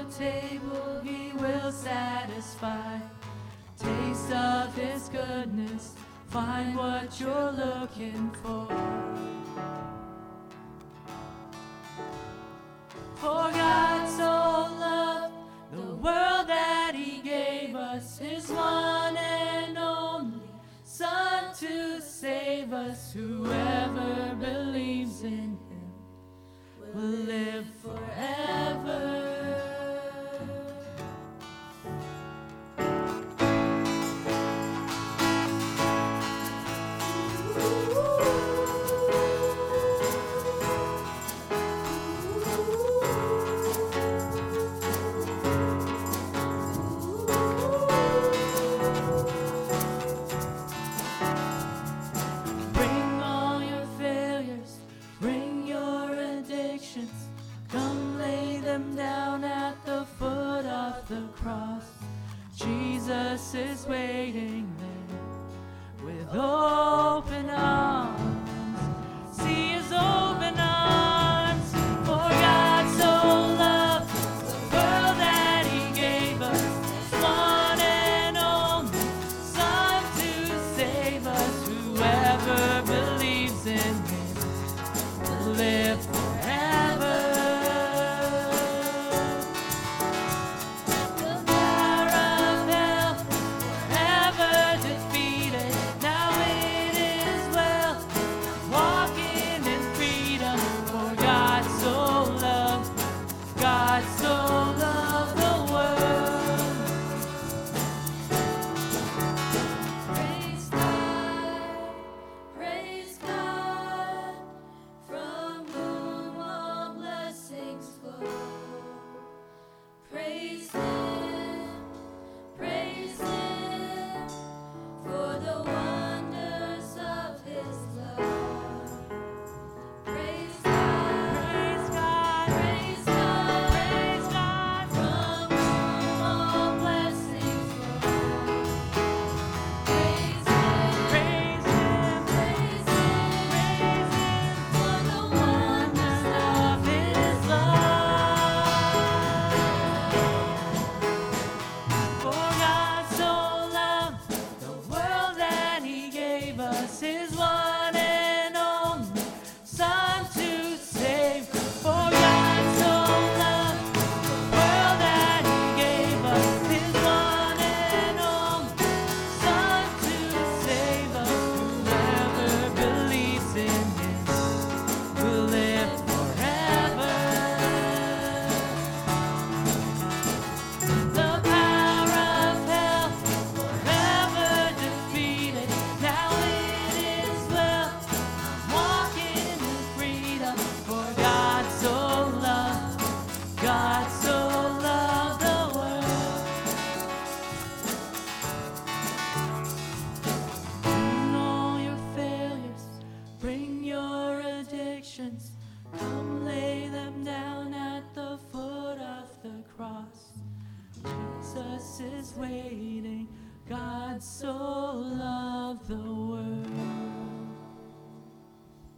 table he will satisfy. Taste of his goodness, find what you're looking for. For God so loved the world that he gave us his one and only Son to save us. Whoever believes in him will live forever. Come lay them down at the foot of the cross. Jesus is waiting there with open arms. See his open arms. For God so loved the world that he gave us his one and only Son to save us. Whoever believes in him will live forever. God so loved the world. Praise God, from whom all blessings flow. Praise him for the wonders of his love. Praise God, praise God. From whom all blessings flow. Praise him for the wonders of his love. For God so loved the world that he gave us his one and only Son to save. For God so loved the world that he gave us his one and only Son to save us. Whoever believes in him will live forever. The power of hell forever defeated. Now it is well. I'm walking in freedom. For God so loved the world. Bring all your failures, bring your addictions. Come lay them down at the foot of the cross. Jesus is waiting. God so loved the world.